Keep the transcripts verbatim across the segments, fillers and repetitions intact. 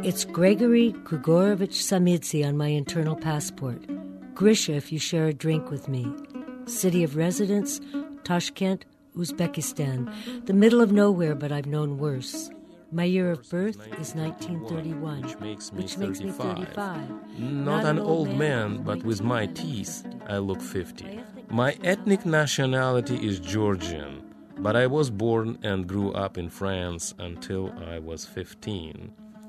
It's Gregory Grigorovich Samidze on my internal passport. Grisha if you share a drink with me. City of residence, Tashkent, Uzbekistan. The middle of nowhere, but I've known worse. My year of birth is nineteen thirty-one, which makes me which makes me thirty-five. Not an old man, but with my teeth, I look fifty. My ethnic nationality is Georgian, but I was born and grew up in France until I was fifteen.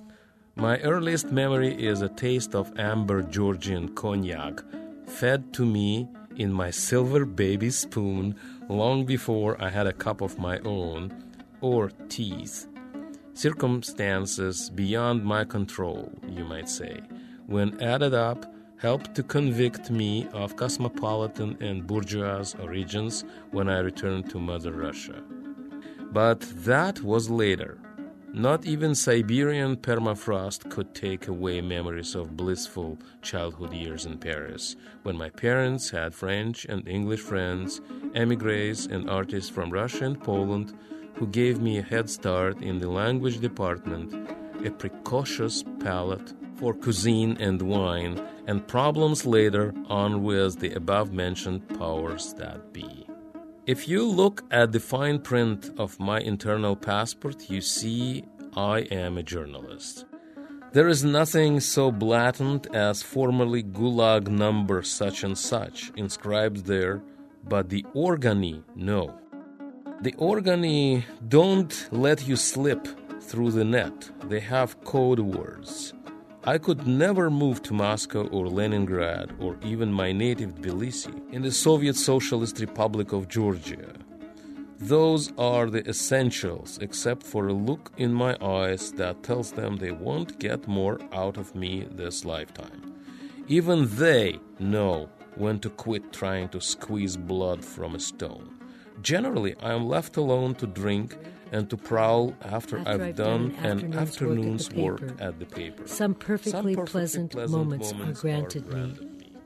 My earliest memory is a taste of amber Georgian cognac, fed to me in my silver baby spoon long before I had a cup of my own, or teeth. Circumstances beyond my control, you might say, when added up, helped to convict me of cosmopolitan and bourgeois origins when I returned to Mother Russia. But that was later. Not even Siberian permafrost could take away memories of blissful childhood years in Paris, when my parents had French and English friends, émigrés and artists from Russia and Poland, who gave me a head start in the language department, a precocious palate for cuisine and wine, and problems later on with the above-mentioned powers that be. If you look at the fine print of my internal passport, you see I am a journalist. There is nothing so blatant as formerly Gulag number such and such inscribed there, but the organi, no. The organi don't let you slip through the net. They have code words. I could never move to Moscow or Leningrad or even my native Tbilisi in the Soviet Socialist Republic of Georgia. Those are the essentials, except for a look in my eyes that tells them they won't get more out of me this lifetime. Even they know when to quit trying to squeeze blood from a stone. Generally, I am left alone to drink and to prowl after, after I've, I've done, done an afternoon's, afternoon's work, at, work at the paper. Some perfectly, Some perfectly pleasant, pleasant moments, moments are, granted are granted me. me.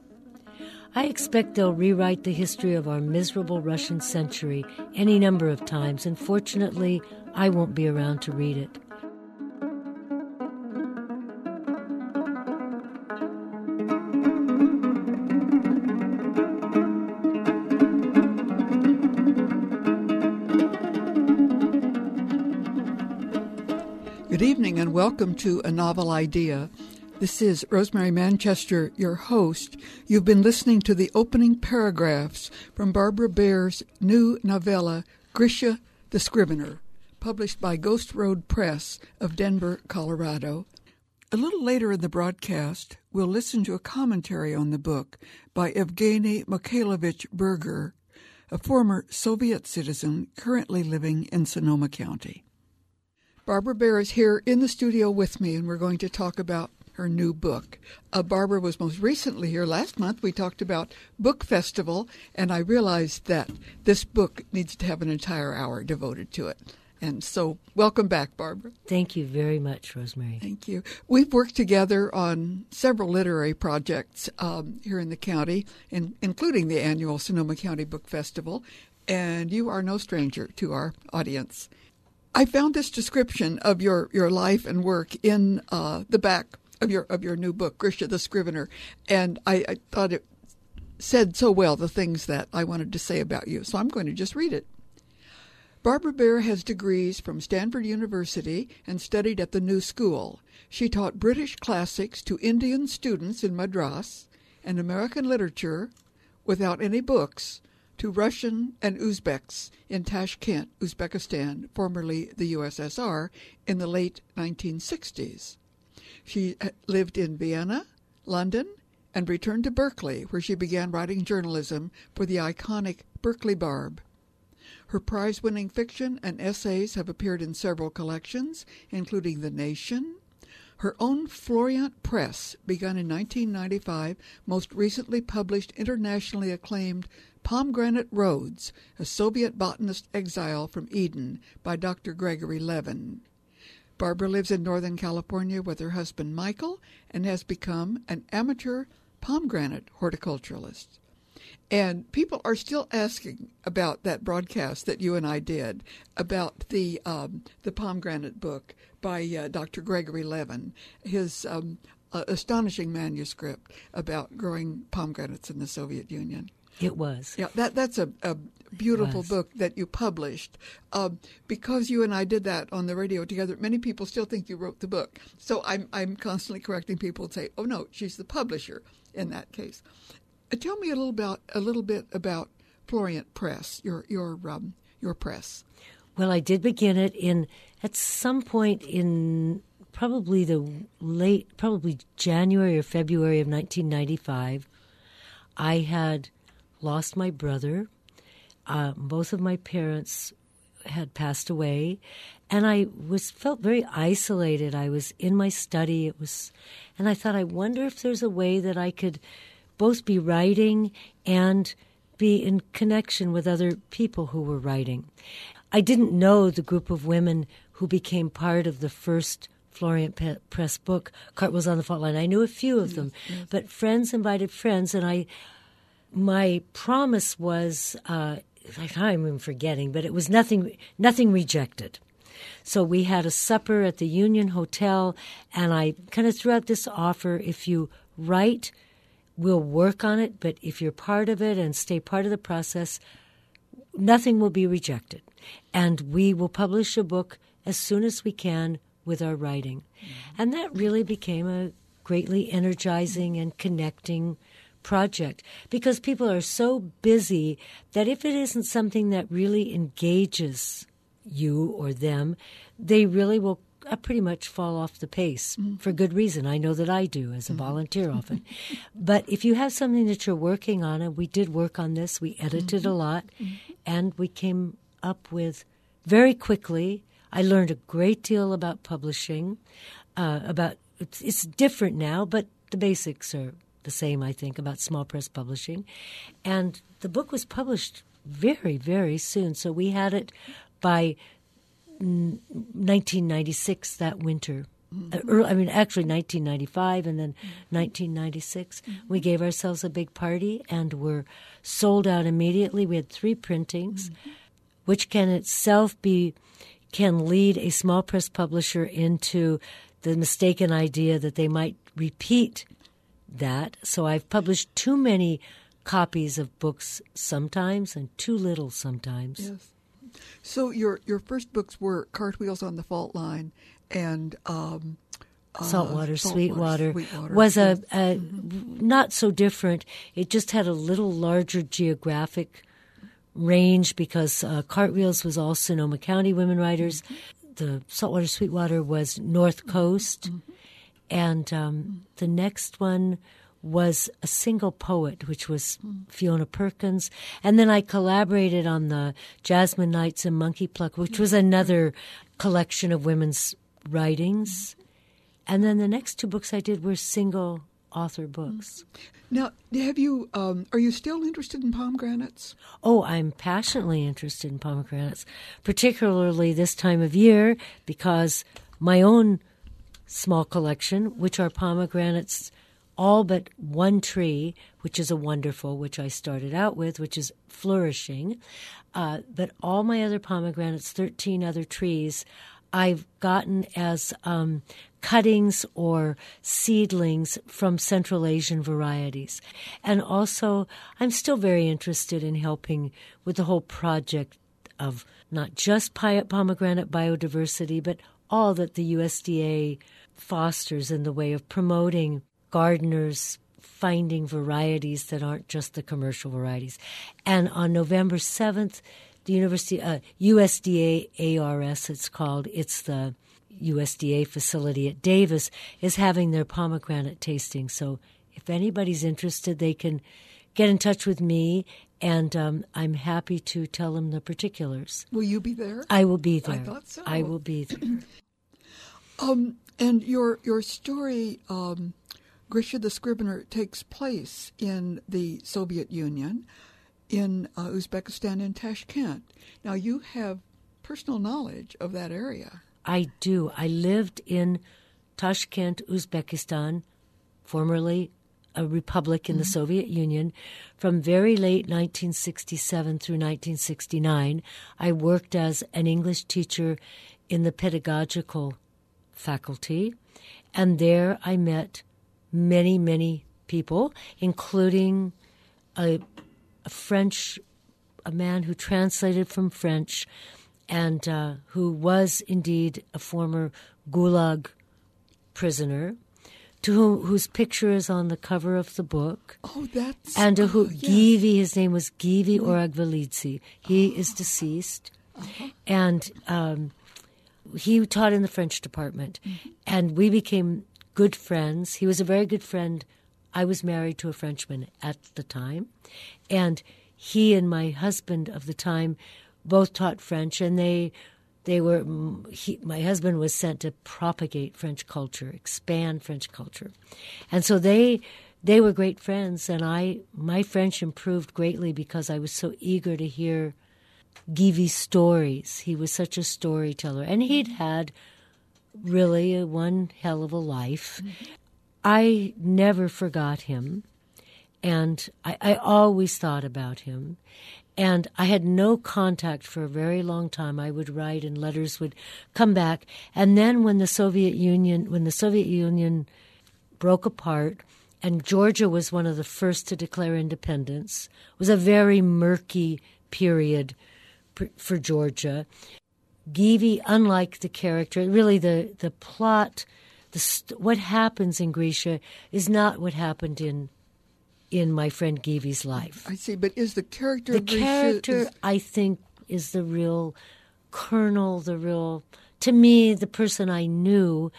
I expect they'll rewrite the history of our miserable Russian century any number of times, and fortunately, I won't be around to read it. Good evening and welcome to A Novel Idea. This is Rosemary Manchester, your host. You've been listening to the opening paragraphs from Barbara Baer's new novella, Grisha the Scrivener, published by Ghost Road Press of Denver, Colorado. A little later in the broadcast, we'll listen to a commentary on the book by Evgeny Mikhailovich Berger, a former Soviet citizen currently living in Sonoma County. Barbara Baer is here in the studio with me, and we're going to talk about her new book. Uh, Barbara was most recently here. Last month we talked about Book Festival, and I realized that this book needs to have an entire hour devoted to it. And so welcome back, Barbara. Thank you very much, Rosemary. Thank you. We've worked together on several literary projects um, here in the county, in, including the annual Sonoma County Book Festival, and you are no stranger to our audience. I found this description of your, your life and work in uh, the back of your of your new book, Grisha the Scrivener, and I, I thought it said so well the things that I wanted to say about you, so I'm going to just read it. Barbara Baer has degrees from Stanford University and studied at the New School. She taught British classics to Indian students in Madras and American literature, without any books, to Russian and Uzbeks in Tashkent, Uzbekistan, formerly the U S S R, in the late nineteen sixties. She lived in Vienna, London, and returned to Berkeley, where she began writing journalism for the iconic Berkeley Barb. Her prize-winning fiction and essays have appeared in several collections, including The Nation. Her own Floriant Press, begun in nineteen ninety-five, most recently published internationally acclaimed Pomegranate Roads, a Soviet botanist exile from Eden by Doctor Gregory Levin. Barbara lives in Northern California with her husband Michael and has become an amateur pomegranate horticulturalist. And people are still asking about that broadcast that you and I did about the um, the pomegranate book by uh, Doctor Gregory Levin, his um, uh, astonishing manuscript about growing pomegranates in the Soviet Union. It was. Yeah, that that's a, a beautiful book that you published. Um, because you and I did that on the radio together, many people still think you wrote the book. So I'm I'm constantly correcting people and say, oh no, she's the publisher in that case. Uh, tell me a little about a little bit about Florient Press, your your um, your press. Well, I did begin it in at some point in probably the late, probably January or February of nineteen ninety-five. I had lost my brother. Uh, both of my parents had passed away, and I was felt very isolated. I was in my study. It was, and I thought, I wonder if there's a way that I could both be writing and be in connection with other people who were writing. I didn't know the group of women who became part of the first Florient Pe- Press book, Cartwheels on the Fault Line. I knew a few of them, yes, yes. But friends invited friends, and I, my promise was, uh, I'm even forgetting, but it was nothing, nothing rejected. So we had a supper at the Union Hotel, and I kind of threw out this offer: if you write, we'll work on it, but if you're part of it and stay part of the process, nothing will be rejected. And we will publish a book as soon as we can with our writing. Mm-hmm. And that really became a greatly energizing and connecting project, because people are so busy that if it isn't something that really engages you or them, they really will uh, pretty much fall off the pace, mm-hmm. for good reason. I know that I do as a mm-hmm. volunteer often. But if you have something that you're working on, and we did work on this, we edited mm-hmm. a lot, mm-hmm. and we came up with very quickly. I learned a great deal about publishing. Uh, about it's, it's different now, but the basics are the same, I think, about small press publishing. And the book was published very, very soon. So we had it by nineteen ninety-six, that winter. Mm-hmm. Uh, early, I mean, actually nineteen ninety-five and then mm-hmm. nineteen ninety-six. Mm-hmm. We gave ourselves a big party and were sold out immediately. We had three printings, mm-hmm. which can itself be, can lead a small press publisher into the mistaken idea that they might repeat that. So I've published too many copies of books sometimes and too little sometimes. Yes. So your your first books were Cartwheels on the Fault Line and um, uh, Saltwater, Sweetwater, Sweetwater was a, a mm-hmm. not so different. It just had a little larger geographic range because uh, Cartwheels was all Sonoma County women writers. Mm-hmm. The Saltwater, Sweetwater was North Coast. Mm-hmm. And um, mm-hmm. the next one was a single poet, which was mm. Fiona Perkins. And then I collaborated on the Jasmine Nights and Monkey Pluck, which was another collection of women's writings. And then the next two books I did were single author books. Now, have you? Um, are you still interested in pomegranates? Oh, I'm passionately interested in pomegranates, particularly this time of year, because my own small collection, which are pomegranates, all but one tree, which is a wonderful, which I started out with, which is flourishing. Uh, but all my other pomegranates, thirteen other trees, I've gotten as um, cuttings or seedlings from Central Asian varieties. And also, I'm still very interested in helping with the whole project of not just pomegranate biodiversity, but all that the U S D A fosters in the way of promoting gardeners finding varieties that aren't just the commercial varieties. And on November seventh, the University, uh, U S D A A R S, it's called, it's the U S D A facility at Davis, is having their pomegranate tasting. So if anybody's interested, they can get in touch with me, and um, I'm happy to tell them the particulars. Will you be there? I will be there. I thought so. I will be there. um, and your your story, um, Grisha the Scrivener, takes place in the Soviet Union, in uh, Uzbekistan, in Tashkent. Now, you have personal knowledge of that area. I do. I lived in Tashkent, Uzbekistan, formerly a republic in mm-hmm. the Soviet Union. From very late nineteen sixty-seven through nineteen sixty-nine, I worked as an English teacher in the pedagogical faculty, and there I met many, many people, including a, a French, a man who translated from French and uh, who was indeed a former Gulag prisoner, to whom, whose picture is on the cover of the book. Oh, that's... And uh, who, oh, yes. Givi, his name was Givi Oragvelidze. He oh. is deceased. Uh-huh. And um, he taught in the French department. Mm-hmm. And we became good friends. He was a very good friend. I was married to a Frenchman at the time. And he and my husband of the time both taught French, and they... They were. He, my husband was sent to propagate French culture, expand French culture, and so they they were great friends. And I, my French improved greatly because I was so eager to hear Givi's stories. He was such a storyteller, and he'd had really a one hell of a life. Mm-hmm. I never forgot him, and I, I always thought about him. And I had no contact for a very long time. I would write and letters would come back. And then when the Soviet Union, when the Soviet Union broke apart, and Georgia was one of the first to declare independence, it was a very murky period for Georgia. Givi, unlike the character, really the, the plot, the st- what happens in Grisha is not what happened in in my friend Givi's life. I see, but is the character the of Grisha... The character, is... I think, is the real kernel, the real... To me, the person I knew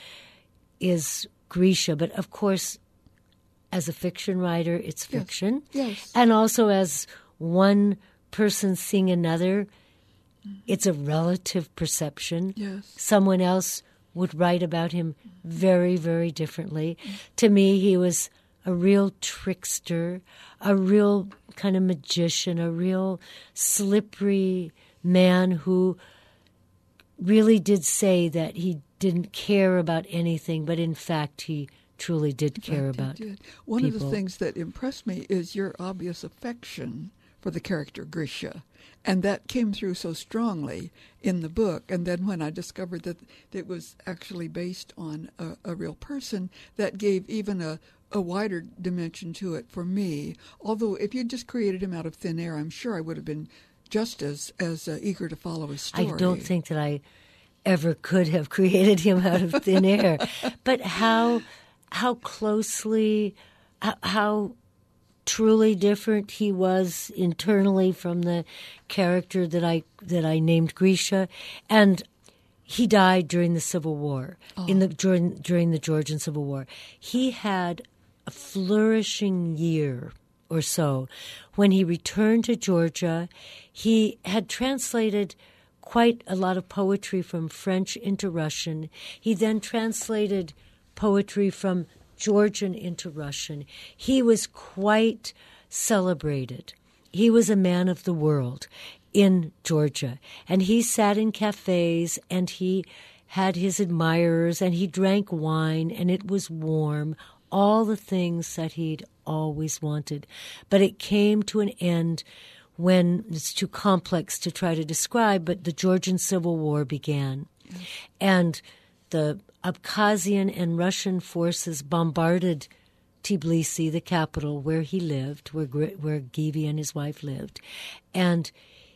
is Grisha, but of course, as a fiction writer, it's fiction. Yes. yes. And also as one person seeing another, it's a relative perception. Yes. Someone else would write about him very, very differently. To me, he was a real trickster, a real kind of magician, a real slippery man who really did say that he didn't care about anything, but in fact he truly did care about did. One people. of the things that impressed me is your obvious affection for the character Grisha. And that came through so strongly in the book. And then when I discovered that it was actually based on a, a real person, that gave even a a wider dimension to it for me. Although if you just created him out of thin air, I'm sure I would have been just as, as uh, eager to follow his story. I don't think that I ever could have created him out of thin air. But how how closely, how, how truly different he was internally from the character that I that I named Grisha. And he died during the Civil War, oh. in the during during the Georgian Civil War. He had a flourishing year or so. When he returned to Georgia, he had translated quite a lot of poetry from French into Russian. He then translated poetry from Georgian into Russian. He was quite celebrated. He was a man of the world in Georgia. And he sat in cafes and he had his admirers and he drank wine and it was warm, all the things that he'd always wanted. But it came to an end when, it's too complex to try to describe, but the Georgian Civil War began. Yes. And the Abkhazian and Russian forces bombarded Tbilisi, the capital where he lived, where where Givi and his wife lived. And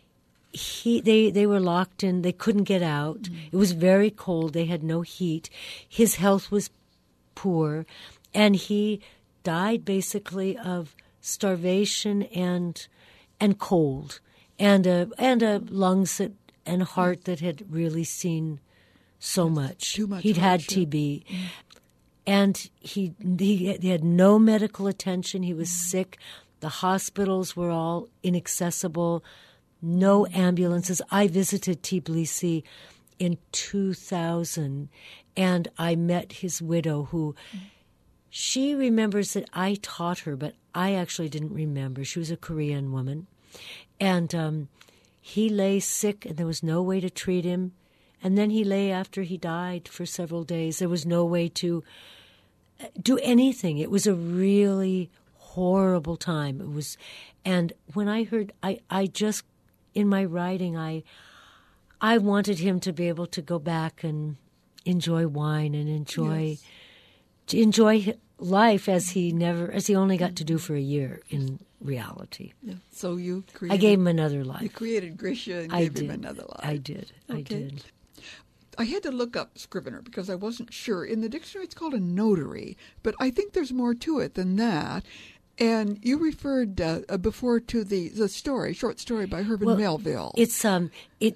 He, they, they were locked in. They couldn't get out. Mm-hmm. It was very cold. They had no heat. His health was poor, and he died basically of starvation and and cold, and a and a lungs that, and heart that had really seen so That's much. Too much. He'd hardship. had T B, mm-hmm. and he, he he had no medical attention. He was mm-hmm. sick. The hospitals were all inaccessible. No ambulances. I visited Tbilisi in two thousand, and I met his widow, who she remembers that I taught her, but I actually didn't remember. She was a Korean woman. And um, he lay sick, and there was no way to treat him. And then he lay after he died for several days. There was no way to do anything. It was a really horrible time. It was, and when I heard, I, I just, in my writing, I, I wanted him to be able to go back and enjoy wine and enjoy, Yes. to enjoy life as he never, as he only got to do for a year in reality. Yeah. So you created, I gave him another you life. created Grisha and I gave did. him another life. I did. I Okay. did. I had to look up Scrivener because I wasn't sure. In the dictionary, it's called a notary, but I think there's more to it than that. And you referred uh, uh, before to the, the story, short story by Herman Well, Melville. It's um it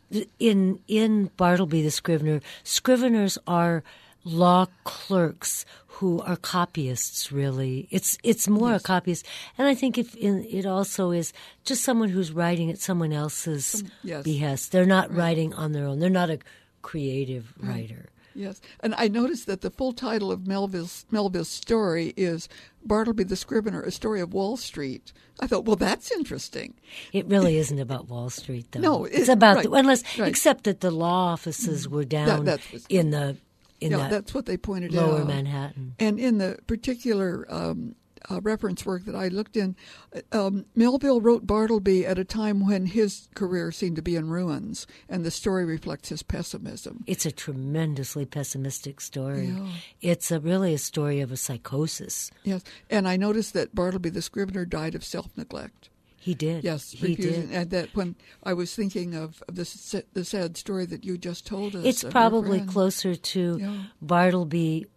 in in Bartleby the Scrivener. Scriveners are law clerks who are copyists. Really, it's it's more Yes. a copyist, and I think if in, it also is just someone who's writing at someone else's Some- yes. behest. They're not Right. writing on their own. They're not a creative writer. Yes, and I noticed that the full title of Melville's, Melville's story is Bartleby the Scrivener, A Story of Wall Street. I thought, well, that's interesting. It really isn't about Wall Street, though. No, it's it- about right, the, unless right. except that the law offices were down that was- in the in yeah, that that's what they pointed lower out. Manhattan. And in the particular um, uh, reference work that I looked in, um, Melville wrote Bartleby at a time when his career seemed to be in ruins, and the story reflects his pessimism. It's a tremendously pessimistic story. Yeah. It's a, really a story of a psychosis. Yes, and I noticed that Bartleby the Scrivener died of self-neglect. He did. Yes, he refusing, did. and that when I was thinking of the sa- the sad story that you just told us, It's of your probably friend. closer to Yeah. Bartleby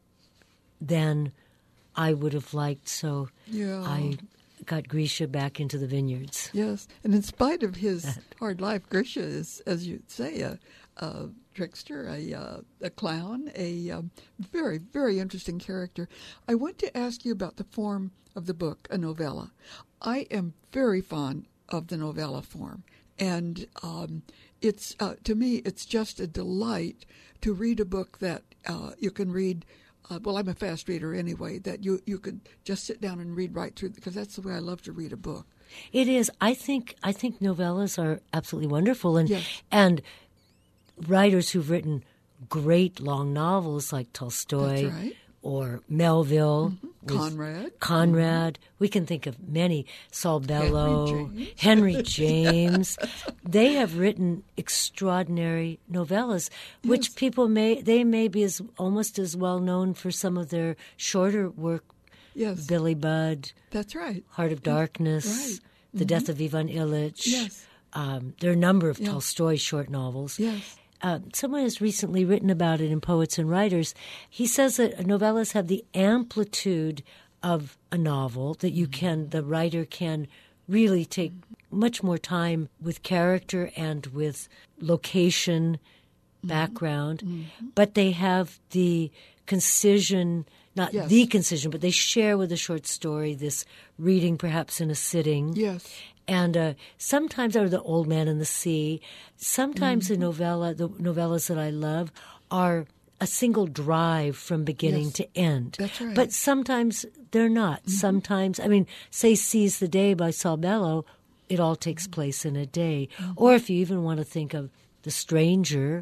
than I would have liked. So Yeah. I got Grisha back into the vineyards. Yes, and in spite of his hard life, Grisha is, as you say, a, a trickster, a uh, a clown, a um, very, very interesting character. I want to ask you about the form of the book, a novella. I am very fond of the novella form, and um, it's uh, to me, it's just a delight to read a book that uh, you can read. Uh, well, I'm a fast reader anyway, that you, you could just sit down and read right through, because that's the way I love to read a book. It is. I think. I think novellas are absolutely wonderful, and Yes. and writers who've written great long novels like Tolstoy That's right. or Melville, with Conrad. Conrad. We can think of many. Saul Bellow, James. Henry James. They have written extraordinary novellas, which Yes. people may they may be as almost as well known for some of their shorter work. Yes, Billy Budd, that's right. Heart of Darkness, Right. The Death of Ivan Ilyich. Yes. Um, there are a number of Yeah. Tolstoy short novels. Yes. Uh, someone has recently written about it in Poets and Writers. He says that novellas have the amplitude of a novel, that you can, the writer can really take much more time with character and with location, background, but they have the concision, not Yes. the concision, but they share with a short story this reading perhaps in a sitting. Yes. And uh, sometimes, or The Old Man and the Sea, sometimes Mm-hmm. the novella, the novellas that I love are a single drive from beginning Yes. to end. That's right. But sometimes they're not. Mm-hmm. Sometimes, I mean, say Seize the Day by Saul Bellow, it all takes Mm-hmm. place in a day. Or if you even want to think of The Stranger,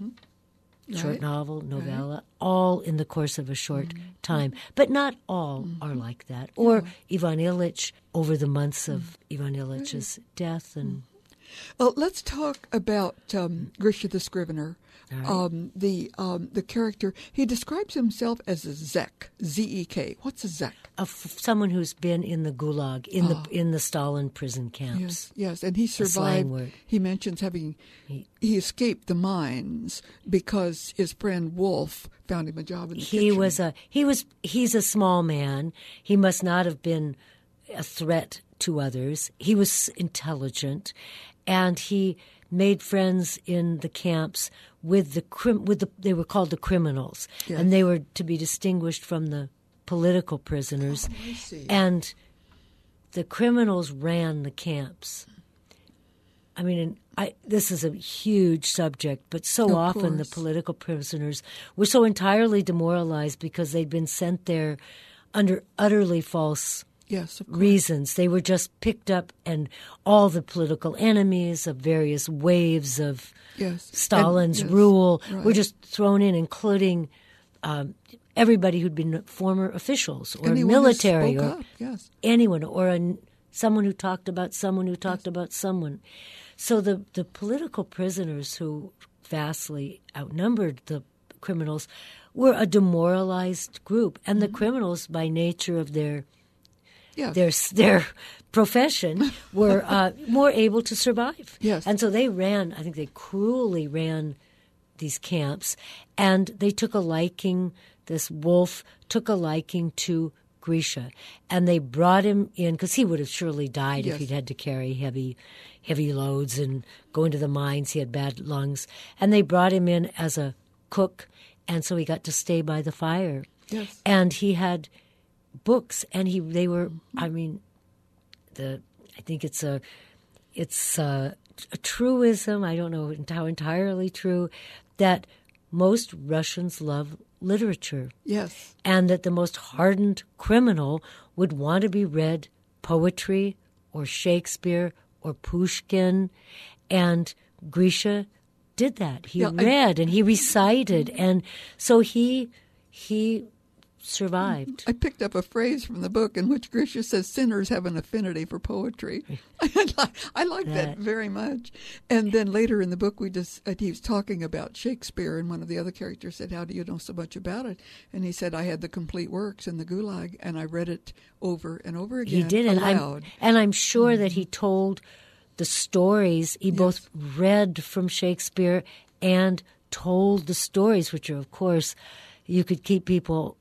short Right. novel, novella, all in the course of a short Mm-hmm. time. But not all are like that. Or Ivan Ilyich, over the months of Ivan Ilyich's death. And Uh, let's talk about um, Grisha the Scrivener. All right. Um, the um, the character, he describes himself as a Zek, Z E K. What's a Zek? of someone who's been in the Gulag, in the in the Stalin prison camps. Yes, yes, and he slang survived. word. He mentions having He- he escaped the mines because his friend Wolf found him a job in the He kitchen. was a he was he's a small man. He must not have been a threat to others. He was intelligent, and he made friends in the camps with the crim- with the they were called the criminals, Yes. and they were to be distinguished from the political prisoners. Oh, I see. And the criminals ran the camps. I mean, and I, this is a huge subject, but so Of often the course. political prisoners were so entirely demoralized because they'd been sent there under utterly false Yes, of course. reasons. They were just picked up, and all the political enemies of various waves of Yes. Stalin's And- yes, rule right. were just thrown in, including um, everybody who'd been former officials or Anyone who military spoke or up, yes. anyone or a, someone who talked about someone who talked yes. about someone. So the, the political prisoners who vastly outnumbered the criminals were a demoralized group. And mm-hmm. the criminals, by nature of their yes. their their profession, were uh, more able to survive. Yes. And so they ran, I think they cruelly ran these camps, and they took a liking, this wolf took a liking to Grisha, and they brought him in, because he would have surely died yes. if he'd had to carry heavy heavy loads and go into the mines. He had bad lungs. And they brought him in as a cook, and so he got to stay by the fire. Yes. And he had books, and he they were, I mean, the I think it's a it's a, a truism, I don't know how entirely true, that most Russians love literature. Yes. And that the most hardened criminal would want to be read poetry or Shakespeare or Pushkin. And Grisha did that. He yeah, read I, and he recited. And so he he survived. I picked up a phrase from the book in which Grisha says sinners have an affinity for poetry. I like, I like that. that very much. And then later in the book, we just he was talking about Shakespeare, and one of the other characters said, "How do you know so much about it?" And he said, "I had the complete works in the Gulag, and I read it over and over again." He did, and I'm, and I'm sure mm-hmm. that he told the stories. He yes. both read from Shakespeare and told the stories, which are, of course, you could keep people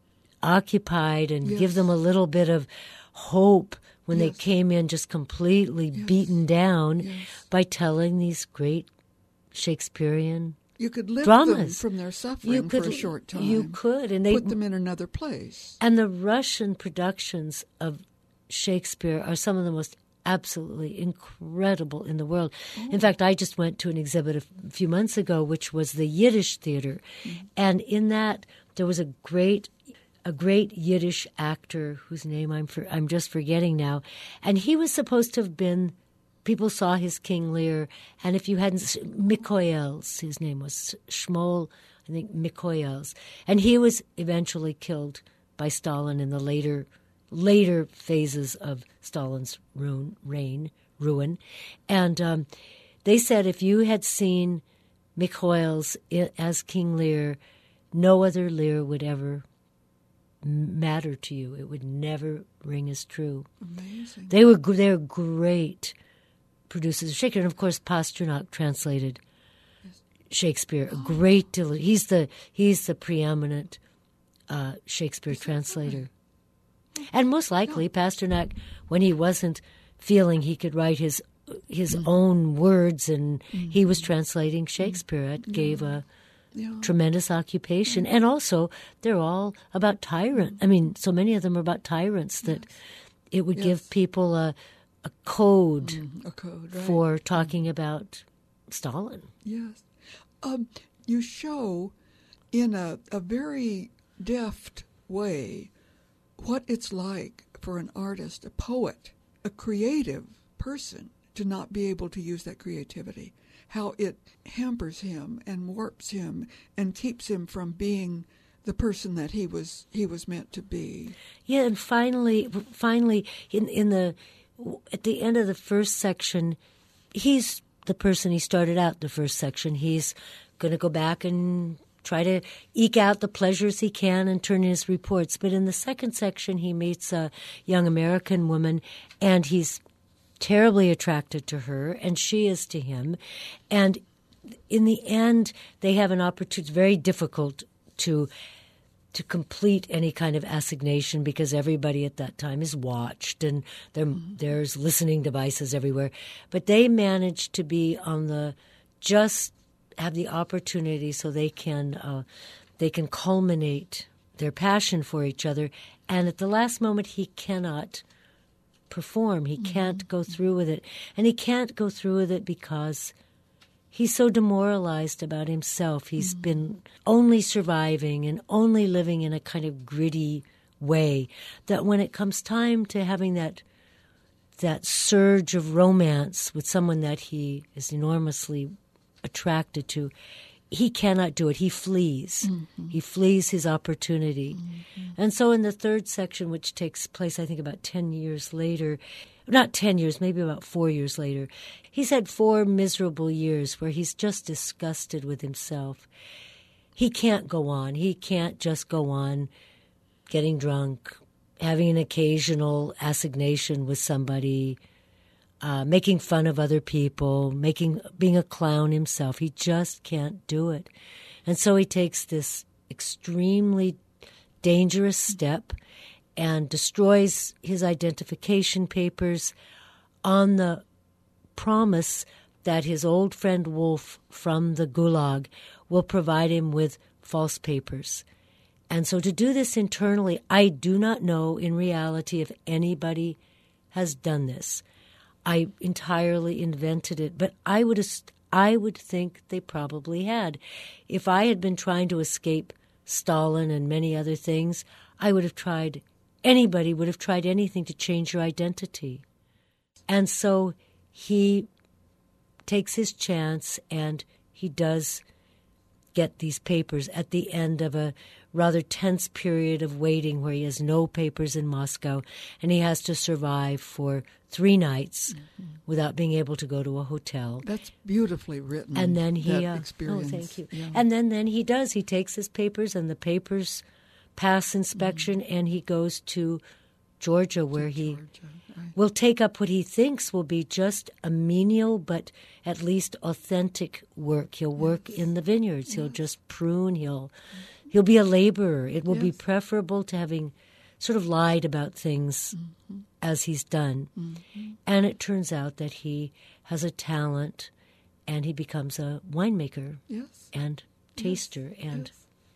occupied and yes. give them a little bit of hope when yes. they came in just completely yes. beaten down yes. by telling these great Shakespearean you could lift dramas. them from their suffering you could, for a short time. You could, and they put them in another place. And the Russian productions of Shakespeare are some of the most absolutely incredible in the world. Oh. In fact, I just went to an exhibit a f- few months ago, which was the Yiddish theater, mm-hmm. and in that there was a great a great Yiddish actor whose name I'm for, I'm just forgetting now, and he was supposed to have been, people saw his King Lear, and if you hadn't, Mikoyels, his name was Shmuel, I think Mikoyels, and he was eventually killed by Stalin in the later later phases of Stalin's ruin, reign, ruin, and um, they said if you had seen Mikoyels as King Lear, no other Lear would ever matter to you. It would never ring as true. Amazing. They were they were great producers of Shakespeare, and of course Pasternak translated yes. Shakespeare a great deal. He's the he's the preeminent uh, Shakespeare Is translator, and most likely no. Pasternak, when he wasn't feeling he could write his his mm-hmm. own words, and mm-hmm. he was translating Shakespeare. It mm-hmm. gave a Yeah. tremendous occupation. And also, they're all about tyrant. I mean, so many of them are about tyrants that yes. it would yes. give people a, a code, mm, a code right. for talking mm. about Stalin. Yes. Um, you show in a, a very deft way what it's like for an artist, a poet, a creative person to not be able to use that creativity. How it hampers him and warps him and keeps him from being the person that he was he was meant to be. Yeah, and finally, finally, in in the at the end of the first section, he's the person he started out. The first section, he's going to go back and try to eke out the pleasures he can and turn in his reports. But in the second section, he meets a young American woman, and he's terribly attracted to her, and she is to him. And in the end, they have an opportunity. It's very difficult to to complete any kind of assignation because everybody at that time is watched, and there, mm-hmm. there's listening devices everywhere. But they manage to be on the just have the opportunity so they can uh, they can culminate their passion for each other. And at the last moment, he cannot perform. He can't mm-hmm. go through with it. And he can't go through with it because he's so demoralized about himself. He's mm-hmm. been only surviving and only living in a kind of gritty way that when it comes time to having that that surge of romance with someone that he is enormously attracted to, he cannot do it. He flees. Mm-hmm. He flees his opportunity. Mm-hmm. And so in the third section, which takes place, I think, about ten years later, not ten years, maybe about four years later, he's had four miserable years where he's just disgusted with himself. He can't go on. He can't just go on getting drunk, having an occasional assignation with somebody, Uh, making fun of other people, making being a clown himself. He just can't do it. And so he takes this extremely dangerous step and destroys his identification papers on the promise that his old friend Wolf from the Gulag will provide him with false papers. And so to do this internally, I do not know in reality if anybody has done this. I entirely invented it, but I would I would think they probably had. If I had been trying to escape Stalin and many other things, I would have tried, anybody would have tried anything to change your identity. And so he takes his chance and he does get these papers at the end of a rather tense period of waiting where he has no papers in Moscow and he has to survive for three nights mm-hmm. without being able to go to a hotel. That's beautifully written. And then he, that uh, experience. oh, thank you. Yeah. And then, then he does. He takes his papers and the papers pass inspection mm-hmm. and he goes to Georgia where to he Georgia, right. will take up what he thinks will be just a menial but at least authentic work. He'll yes. work in the vineyards. Yes. He'll just prune. He'll he'll be a laborer. It will yes. be preferable to having sort of lied about things mm-hmm. as he's done. Mm-hmm. And it turns out that he has a talent and he becomes a winemaker yes. and taster yes. and yes.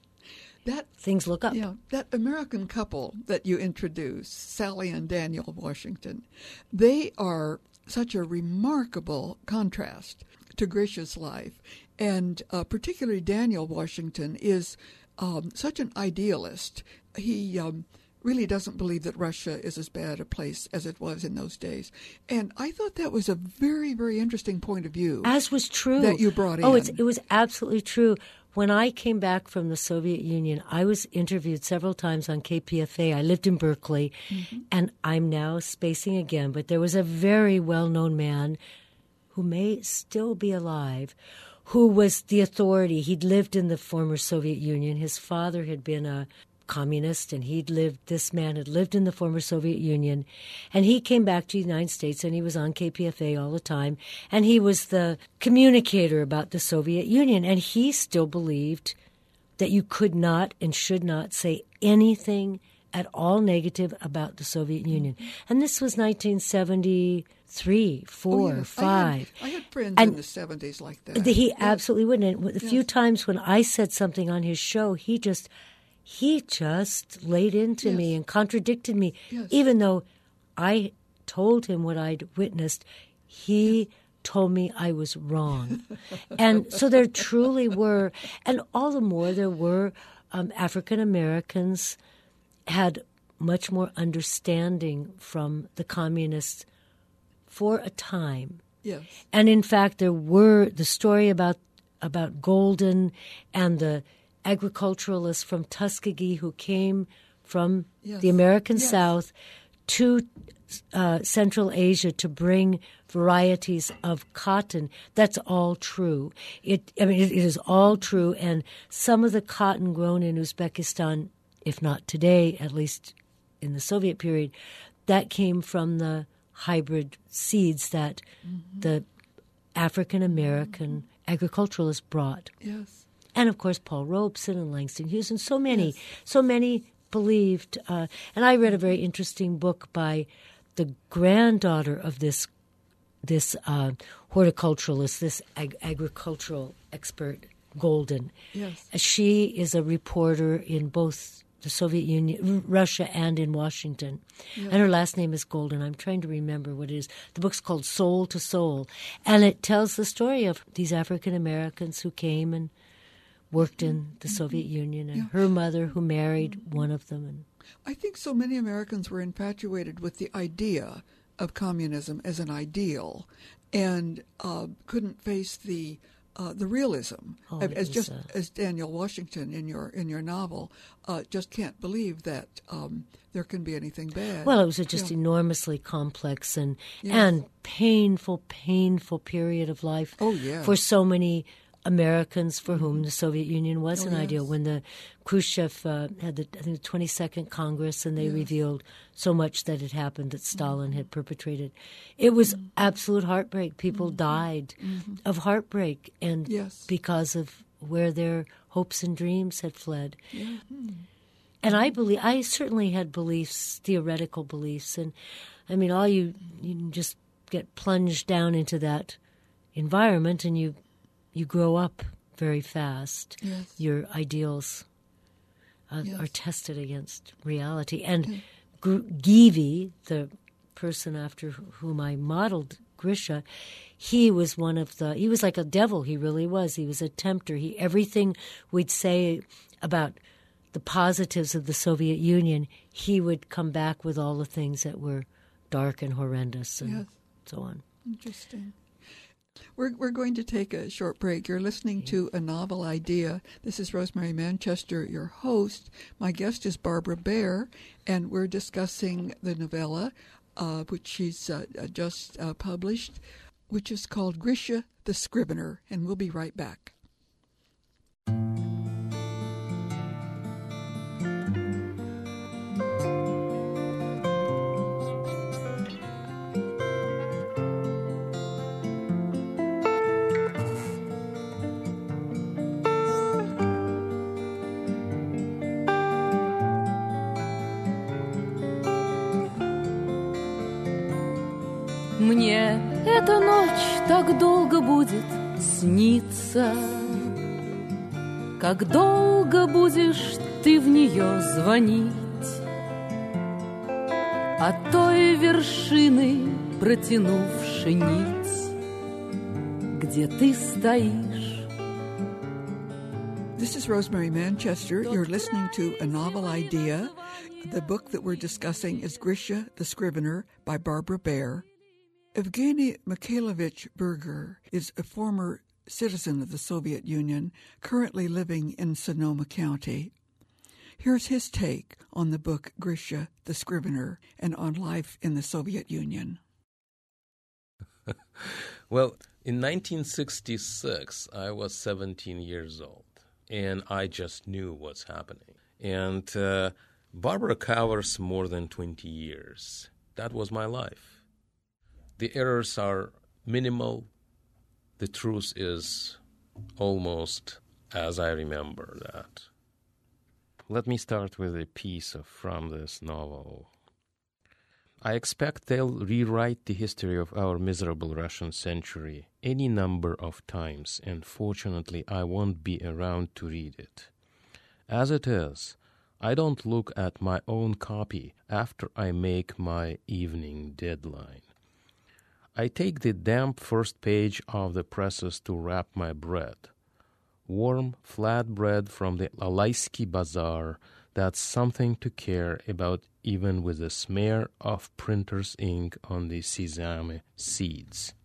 That, things look up. Yeah, that American couple that you introduced, Sally and Daniel Washington, they are such a remarkable contrast to Grisha's life. And uh, particularly Daniel Washington is um, such an idealist. He um, really doesn't believe that Russia is as bad a place as it was in those days. And I thought that was a very, very interesting point of view. As was true. That you brought in. Oh, it's, it was absolutely true. When I came back from the Soviet Union, I was interviewed several times on K P F A. I lived in Berkeley, mm-hmm. and I'm now spacing again, but there was a very well-known man who may still be alive, who was the authority. He'd lived in the former Soviet Union. His father had been a communist, and he'd lived, this man had lived in the former Soviet Union, and he came back to the United States, and he was on K P F A all the time, and he was the communicator about the Soviet Union, and he still believed that you could not and should not say anything at all negative about the Soviet Union. And this was nineteen seventy-three, four, oh, yeah. five. I had, I had friends and in the seventies like that. He yes. absolutely wouldn't. And a yes. few times when I said something on his show, he just... He just laid into yes. me and contradicted me. Yes. Even though I told him what I'd witnessed, he yes. told me I was wrong. And so there truly were, and all the more there were um, African Americans had much more understanding from the communists for a time. Yes. And in fact, there were the story about about Golden and the agriculturalists from Tuskegee who came from yes. the American yes. South to uh, Central Asia to bring varieties of cotton. That's all true. It, I mean, it, it is all true. And some of the cotton grown in Uzbekistan, if not today, at least in the Soviet period, that came from the hybrid seeds that mm-hmm. the African American mm-hmm. agriculturalists brought. Yes. And, of course, Paul Robeson and Langston Hughes and so many, yes. so many believed. Uh, and I read a very interesting book by the granddaughter of this this uh, horticulturalist, this ag- agricultural expert, Golden. Yes. She is a reporter in both the Soviet Union, Russia, and in Washington. Yes. And her last name is Golden. I'm trying to remember what it is. The book's called Soul to Soul. And it tells the story of these African Americans who came and worked in the Soviet Union, and yeah. her mother who married one of them. And I think so many Americans were infatuated with the idea of communism as an ideal and uh, couldn't face the uh, the realism, Oh, as, it as was, just uh, as Daniel Washington in your in your novel, uh, just can't believe that um, there can be anything bad. Well, it was a just Yeah. enormously complex and Yes. and painful, painful period of life Oh, yeah. for so many Americans for whom the Soviet Union was Oh, an ideal. yes. When the Khrushchev uh, had the, I think, the twenty-second Congress, and they Yes. revealed so much that had happened that Stalin had perpetrated, it was absolute heartbreak. People died of heartbreak, and Yes. because of where their hopes and dreams had fled. Yeah. And I believe I certainly had beliefs, theoretical beliefs, and I mean, all you you just get plunged down into that environment, and you you grow up very fast. Yes. Your ideals uh, Yes. are tested against reality. And Gr- Givi, the person after whom I modeled Grisha, he was one of the. He was like a devil. He really was. He was a tempter. He everything we'd say about the positives of the Soviet Union, he would come back with all the things that were dark and horrendous and Yes. so on. Interesting. We're we're going to take a short break. You're listening to A Novel Idea. This is Rosemary Manchester, your host. My guest is Barbara Baer, and we're discussing the novella, uh, which she's uh, just uh, published, which is called Grisha the Scrivener, and we'll be right back. Мне эта ночь так долго будет сниться, как долго будешь ты в нее звонить, от той вершины протянувши нить, где ты стоишь. This is Rosemary Manchester. You're listening to A Novel Idea. The book that we're discussing is Grisha the Scrivener by Barbara Baer. Evgeny Mikhailovich Berger is a former citizen of the Soviet Union, currently living in Sonoma County. Here's his take on the book Grisha the Scrivener and on life in the Soviet Union. Well, in nineteen sixty-six, I was seventeen years old, and I just knew what's happening. And uh, Barbara covers more than twenty years. That was my life. The errors are minimal. The truth is almost as I remember that. Let me start with a piece of, from this novel. I expect they'll rewrite the history of our miserable Russian century any number of times, and fortunately I won't be around to read it. As it is, I don't look at my own copy after I make my evening deadline. I take the damp first page of the presses to wrap my bread. Warm, flat bread from the Alaysky Bazaar, that's something to care about even with a smear of printer's ink on the sesame seeds.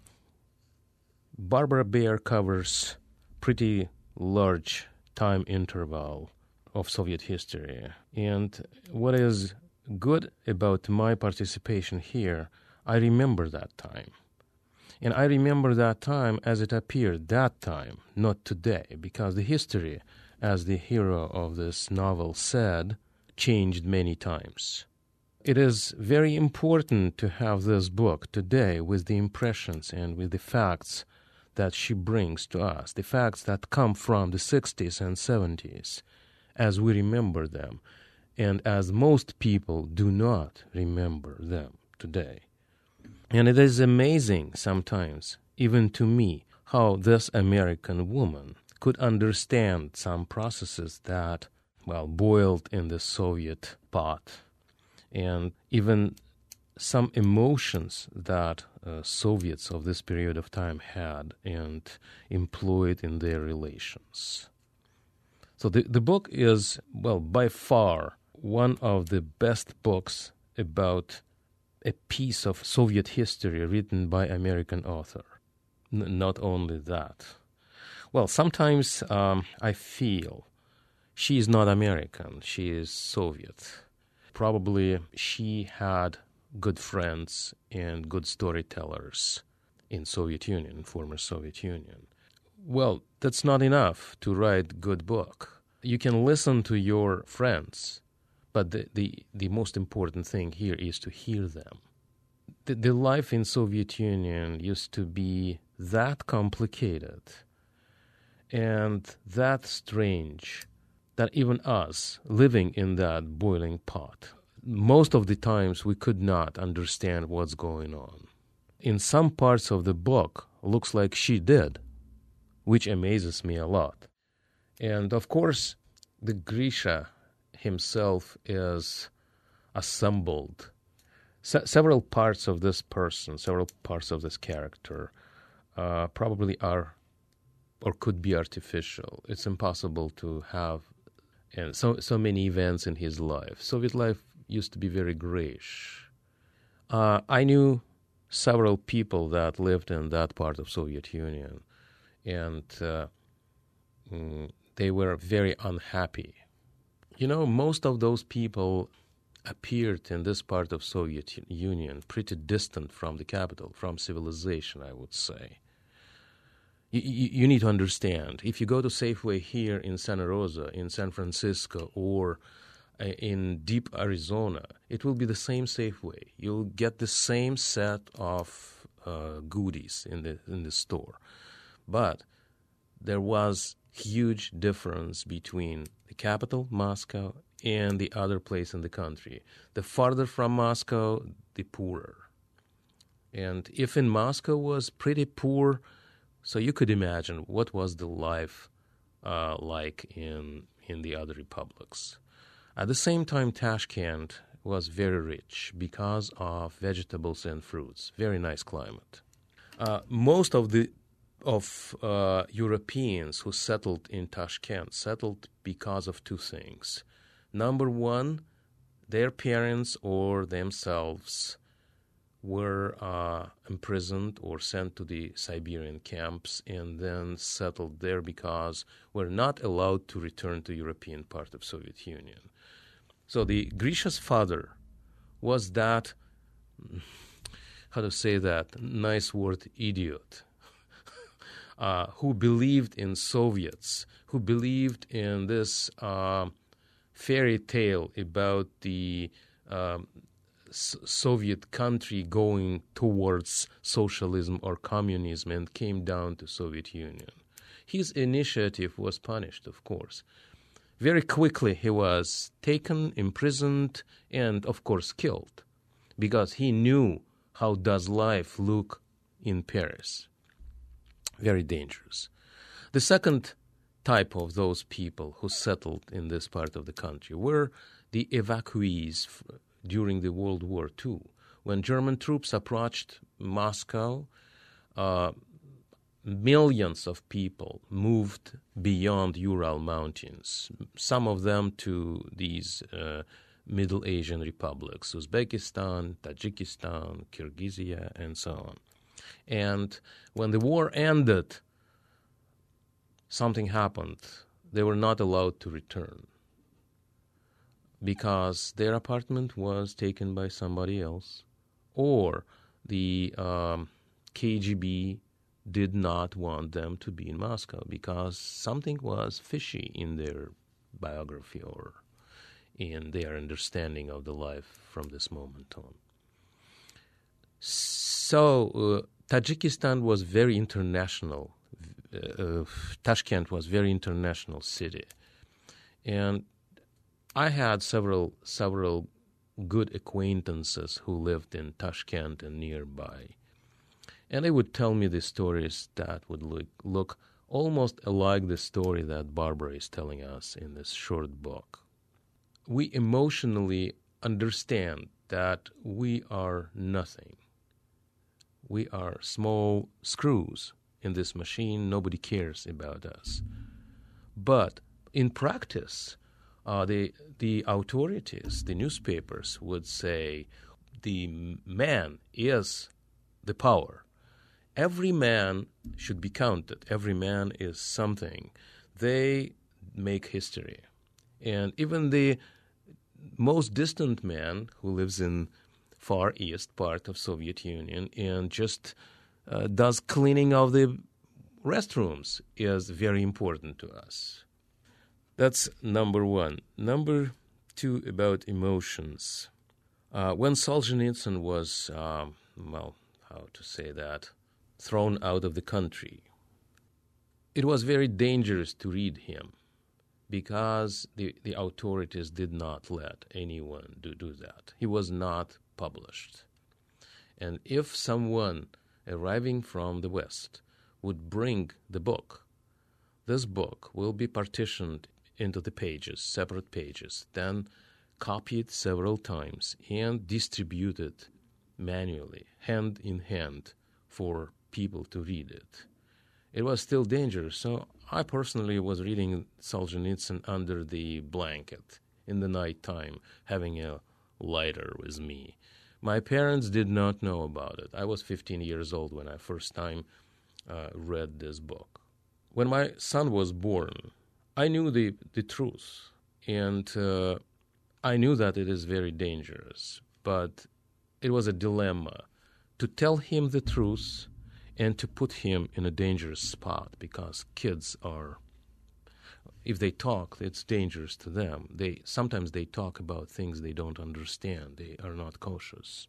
Barbara Baer covers pretty large time interval of Soviet history. And what is good about my participation here, I remember that time. And I remember that time as it appeared that time, not today, because the history, as the hero of this novel said, changed many times. It is very important to have this book today with the impressions and with the facts that she brings to us, the facts that come from the sixties and seventies, as we remember them, and as most people do not remember them today. And it is amazing sometimes, even to me, how this American woman could understand some processes that, well, boiled in the Soviet pot, and even some emotions that uh, Soviets of this period of time had and employed in their relations. So the, the book is, well, by far one of the best books about a piece of Soviet history written by American author. N- not only that, Well, sometimes um, I feel she is not American, she is Soviet. Probably she had good friends and good storytellers in Soviet Union, former Soviet Union. Well, that's not enough to write good book. You can listen to your friends, but the, the, the most important thing here is to hear them. The, the life in Soviet Union used to be that complicated and that strange that even us, living in that boiling pot, most of the times we could not understand what's going on. In some parts of the book, looks like she did, which amazes me a lot. And of course, the Grisha himself is assembled. Se- several parts of this person, several parts of this character uh, probably are or could be artificial. It's impossible to have and so so many events in his life. Soviet life used to be very grayish. Uh, I knew several people that lived in that part of Soviet Union, and uh, mm, they were very unhappy. You know, most of those people appeared in this part of Soviet Union pretty distant from the capital, from civilization, I would say. You, you, you need to understand, if you go to Safeway here in Santa Rosa, in San Francisco, or uh, in deep Arizona, it will be the same Safeway. You'll get the same set of uh, goodies in the in the store. But there was huge difference between the capital, Moscow, and the other place in the country. The farther from Moscow, the poorer. And if in Moscow was pretty poor, so you could imagine what was the life uh, like in in the other republics. At the same time, Tashkent was very rich because of vegetables and fruits. Very nice climate. Uh, most of the of uh, Europeans who settled in Tashkent settled because of two things. Number one, their parents or themselves were uh, imprisoned or sent to the Siberian camps and then settled there because were not allowed to return to European part of Soviet Union. So the Grisha's father was that, how to say that, nice word, idiot, uh, who believed in Soviets, who believed in this uh, fairy tale about the um, Soviet country going towards socialism or communism and came down to Soviet Union. His initiative was punished, of course. Very quickly he was taken, imprisoned, and of course killed because he knew how does life look in Paris. Very dangerous. The second type of those people who settled in this part of the country were the evacuees during the World War Two. When German troops approached Moscow, uh, millions of people moved beyond Ural Mountains, some of them to these uh, Middle Asian republics, Uzbekistan, Tajikistan, Kyrgyzia, and so on. And when the war ended, something happened. They were not allowed to return because their apartment was taken by somebody else, or the um, K G B did not want them to be in Moscow because something was fishy in their biography or in their understanding of the life from this moment on. So uh, Tajikistan was very international. Uh, Tashkent was very international city. And I had several several good acquaintances who lived in Tashkent and nearby. And they would tell me the stories that would look, look almost like the story that Barbara is telling us in this short book. We emotionally understand that we are nothing. We are small screws in this machine. Nobody cares about us. But in practice, uh, the the authorities, the newspapers would say the man is the power. every man should be counted. Every man is something. They make history. And even the most distant man who lives in Far East part of Soviet Union and just uh, does cleaning of the restrooms is very important to us. That's number one. Number two, about emotions. Uh, when Solzhenitsyn was, um, well, how to say that, thrown out of the country, it was very dangerous to read him because the, the authorities did not let anyone do, do that. He was not published. And if someone arriving from the West would bring the book, this book will be partitioned into the pages, separate pages, then copied several times and distributed manually, hand in hand, for people to read it. It was still dangerous, so I personally was reading Solzhenitsyn under the blanket in the night time, having a lighter with me. My parents did not know about it. I was fifteen years old when I first time uh, read this book. When my son was born, I knew the, the truth, and uh, I knew that it is very dangerous, but it was a dilemma to tell him the truth and to put him in a dangerous spot, because kids are, if they talk, it's dangerous to them. They sometimes they talk about things they don't understand. They are not cautious.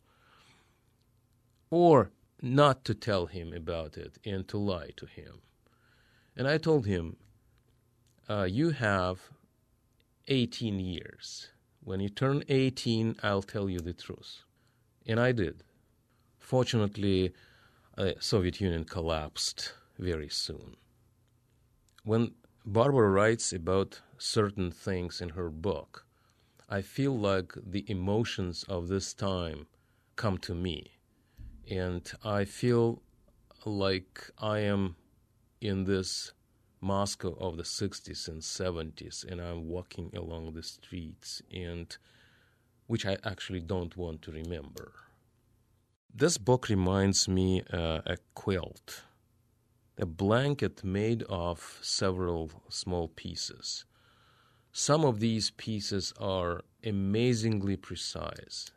Or not to tell him about it and to lie to him. And I told him, uh, you have eighteen years. When you turn eighteen, I'll tell you the truth. And I did. Fortunately, the Soviet Union collapsed very soon. When Barbara writes about certain things in her book, I feel like the emotions of this time come to me. And I feel like I am in this Moscow of the sixties and seventies, and I'm walking along the streets, and which I actually don't want to remember. This book reminds me uh, a quilt, a blanket made of several small pieces. Some of these pieces are amazingly precise.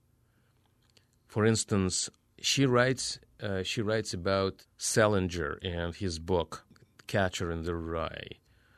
For instance, she writes uh, she writes about Salinger and his book Catcher in the Rye.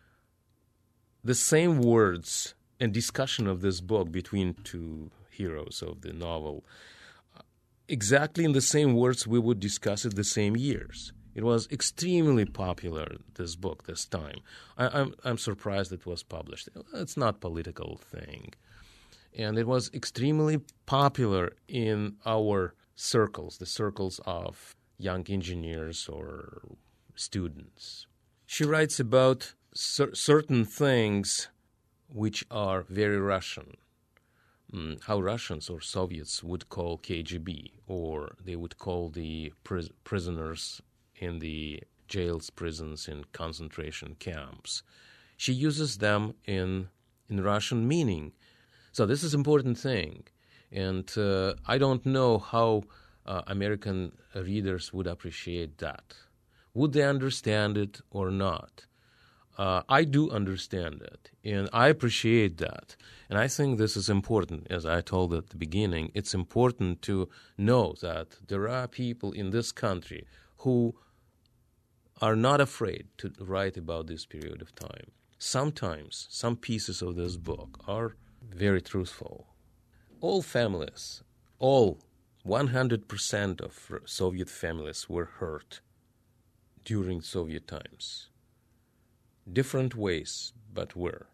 The same words and discussion of this book between two heroes of the novel, exactly in the same words we would discuss it the same years. It was extremely popular, this book, this time. I, I'm I'm surprised it was published. It's not a political thing. And it was extremely popular in our circles, the circles of young engineers or students. She writes about cer- certain things which are very Russian. Mm, how Russians or Soviets would call K G B, or they would call the pris- prisoners in the jails, prisons, in concentration camps. She uses them in in Russian meaning. So this is an important thing. And uh, I don't know how uh, American readers would appreciate that. Would they understand it or not? Uh, I do understand it, and I appreciate that. And I think this is important, as I told at the beginning. It's important to know that there are people in this country who are not afraid to write about this period of time. Sometimes some pieces of this book are very truthful. All families, all one hundred percent of Soviet families were hurt during Soviet times. Different ways, but were.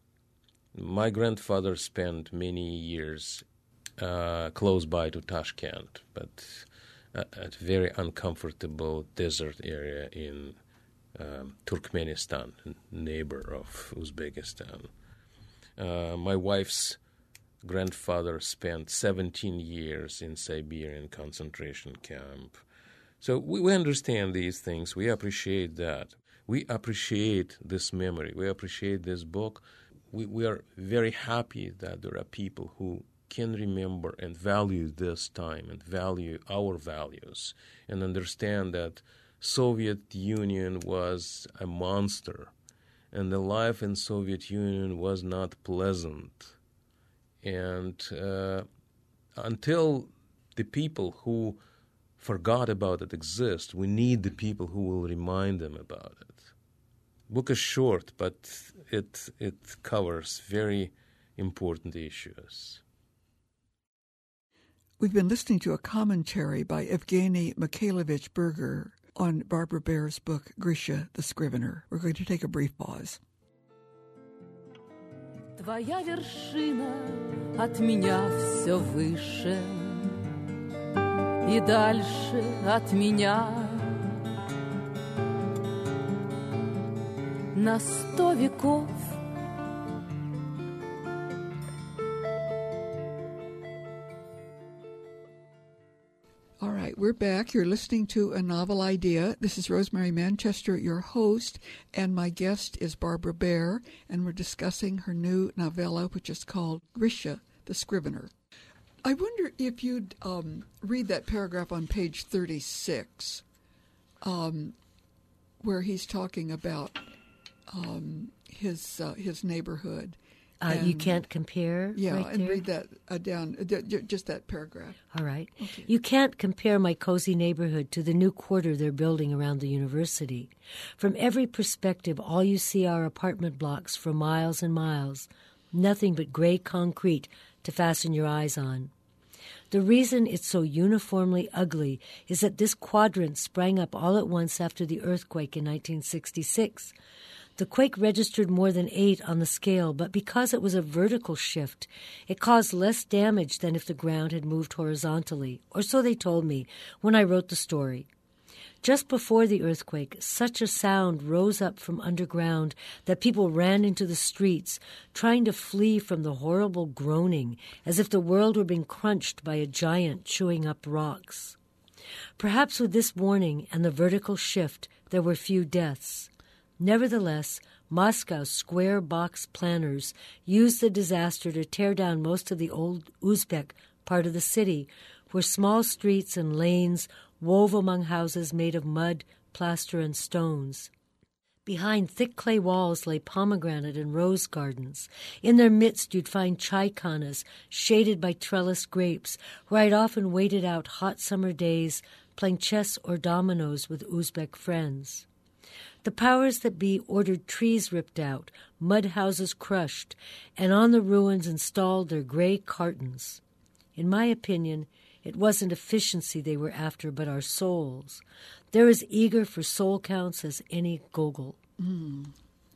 My grandfather spent many years uh, close by to Tashkent, but uh, at a very uncomfortable desert area in um, Turkmenistan, neighbor of Uzbekistan. Uh, my wife's grandfather spent seventeen years in Siberian concentration camp. So we, we understand these things. We appreciate that. We appreciate this memory. We appreciate this book. We, we are very happy that there are people who can remember and value this time and value our values and understand that Soviet Union was a monster and the life in Soviet Union was not pleasant. And uh, until the people who forgot about it exist, we need the people who will remind them about it. Book is short, but it it covers very important issues. We've been listening to a commentary by Evgeny Mikhailovich Berger on Barbara Baer's book, Grisha the Scrivener. We're going to take a brief pause. Твоя вершина от меня все выше, и дальше от меня на сто веков. All right, we're back. You're listening to A Novel Idea. This is Rosemary Manchester, your host, and my guest is Barbara Baer, and we're discussing her new novella, which is called Grisha the Scrivener. I wonder if you'd um, read that paragraph on page thirty-six, um, where he's talking about um, his uh, his neighborhood. Uh, you can't compare? Yeah, right and there? read that uh, down, uh, d- j- just that paragraph. All right. Okay. You can't compare my cozy neighborhood to the new quarter they're building around the university. From every perspective, all you see are apartment blocks for miles and miles, nothing but gray concrete to fasten your eyes on. The reason it's so uniformly ugly is that this quadrant sprang up all at once after the earthquake in nineteen sixty-six. The quake registered more than eight on the scale, but because it was a vertical shift, it caused less damage than if the ground had moved horizontally, or so they told me when I wrote the story. Just before the earthquake, such a sound rose up from underground that people ran into the streets, trying to flee from the horrible groaning, as if the world were being crunched by a giant chewing up rocks. Perhaps with this warning and the vertical shift, there were few deaths. Nevertheless, Moscow's square box planners used the disaster to tear down most of the old Uzbek part of the city, where small streets and lanes wove among houses made of mud, plaster, and stones. Behind thick clay walls lay pomegranate and rose gardens. In their midst you'd find chai-khanas shaded by trellised grapes, where I'd often waited out hot summer days playing chess or dominoes with Uzbek friends. The powers that be ordered trees ripped out, mud houses crushed, and on the ruins installed their gray cartons. In my opinion, it wasn't efficiency they were after, but our souls. They're as eager for soul counts as any Gogol. Mm.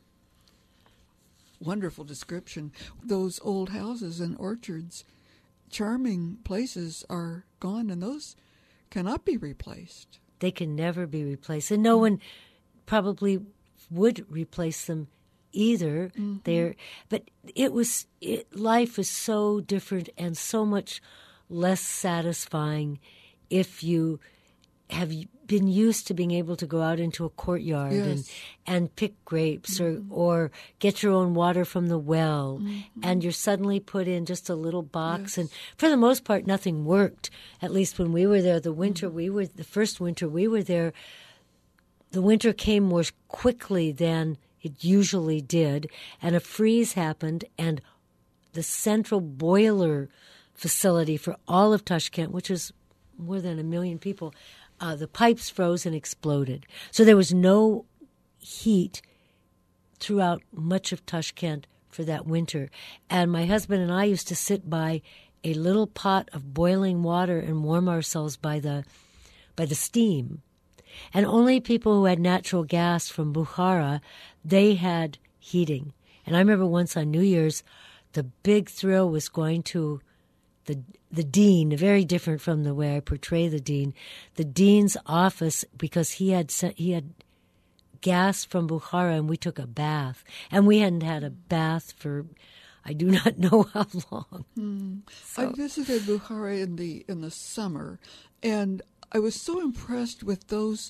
Wonderful description. Those old houses and orchards, charming places, are gone, and those cannot be replaced. They can never be replaced, and no one probably would replace them either. Mm-hmm. They're, but it was it, life is so different and so much less satisfying if you have been used to being able to go out into a courtyard yes. and and pick grapes mm-hmm. or or get your own water from the well, mm-hmm. and you're suddenly put in just a little box. Yes. And for the most part, nothing worked. At least when we were there, the winter mm-hmm. we were the first winter we were there. The winter came more quickly than it usually did, and a freeze happened, and the central boiler facility for all of Tashkent, which is more than a million people, uh, the pipes froze and exploded. So there was no heat throughout much of Tashkent for that winter. And my husband and I used to sit by a little pot of boiling water and warm ourselves by the by the steam. And only people who had natural gas from Bukhara, they had heating. And I remember once on New Year's, the big thrill was going to the the dean, very different from the way I portray the dean, the dean's office, because he had he had gas from Bukhara, and we took a bath. And we hadn't had a bath for I do not know how long. Hmm. So. I visited Bukhara in the in the summer, and I was so impressed with those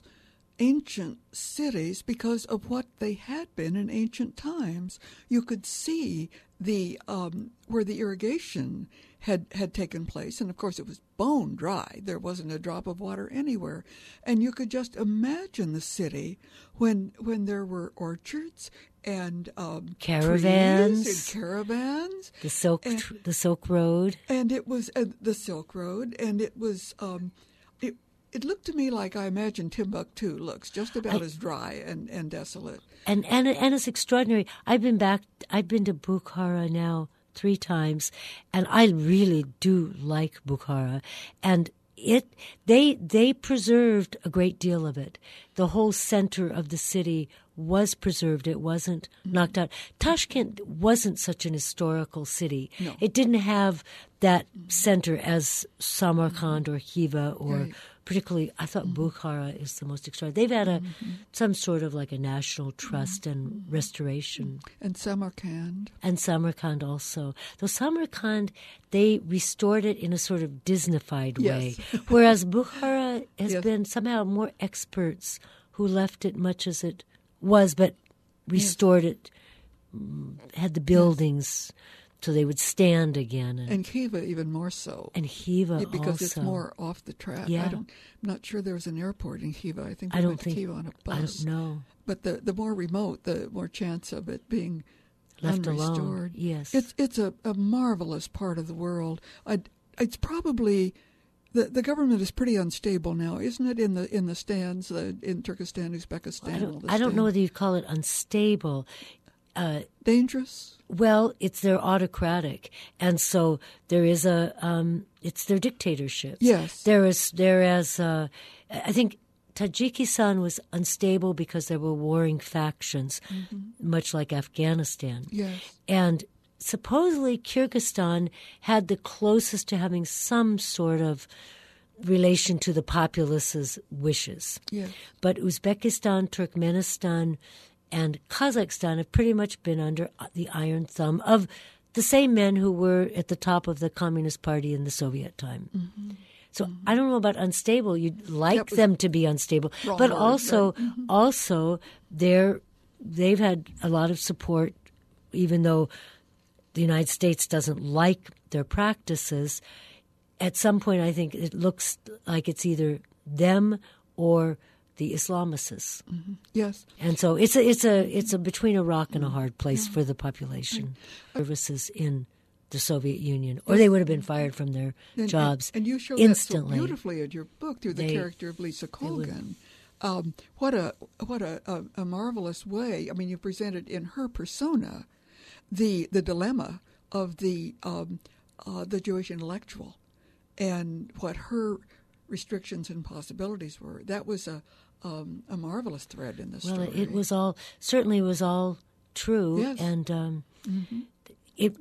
ancient cities because of what they had been in ancient times. You could see the um, where the irrigation had, had taken place, and of course it was bone dry. There wasn't a drop of water anywhere, and you could just imagine the city when when there were orchards and um, caravans, trees and caravans, the silk and, the Silk Road, and it was uh, the Silk Road, and it was. Um, it, It looked to me like I imagine Timbuktu looks, just about I, as dry and, and desolate. And, and and it's extraordinary. I've been back. I've been to Bukhara now three times, and I really do like Bukhara. And it they they preserved a great deal of it. The whole center of the city was preserved. It wasn't mm-hmm. knocked out. Tashkent wasn't such an historical city. No. It didn't have that center as Samarkand or Khiva or. Right. Particularly, I thought mm-hmm. Bukhara is the most extraordinary. They've had a mm-hmm. some sort of like a national trust mm-hmm. and restoration. And Samarkand. And Samarkand also. Though Samarkand, they restored it in a sort of Disneyfied yes. way. Whereas Bukhara has yes. been somehow more experts who left it much as it was, but restored yes. it, had the buildings... Yes. So they would stand again. And, and Khiva even more so. And Khiva yeah, because also. it's more off the track. Yeah. I don't, I'm not sure there was an airport in Khiva. I think we I don't went think, to Khiva on a bus. I don't know. But the, the more remote, the more chance of it being left unrestored. alone. Yes. It's it's a, a marvelous part of the world. I'd, it's probably... The the government is pretty unstable now, isn't it? In the in the stands, the, in Turkestan, Uzbekistan. I don't, all the I don't know stands. whether you'd call it unstable. Uh, Dangerous? Well, it's they're autocratic, and so there is a um, it's their dictatorship. Yes, there is there as uh, I think Tajikistan was unstable because there were warring factions, mm-hmm. much like Afghanistan. Yes, and supposedly Kyrgyzstan had the closest to having some sort of relation to the populace's wishes. Yes, but Uzbekistan, Turkmenistan, and Kazakhstan have pretty much been under the iron thumb of the same men who were at the top of the Communist Party in the Soviet time. Mm-hmm. So mm-hmm. I don't know about unstable. You'd like them to be unstable, but word, also, right? mm-hmm. also they're they've had a lot of support, even though the United States doesn't like their practices. At some point, I think it looks like it's either them or the Islamists. Mm-hmm. Yes, and so it's a it's a it's a between a rock and a hard place yeah. for the population. Right. Services in the Soviet Union, or they would have been fired from their and, jobs and, and you show instantly. that so beautifully in your book through the they, character of Lisa Colgan. Um, what a what a, a, a marvelous way! I mean, you presented in her persona the the dilemma of the um, uh, the Jewish intellectual and what her restrictions and possibilities were. That was a um, a marvelous thread in the well, story. Well, it was all certainly it was all true, yes. and um, mm-hmm. it.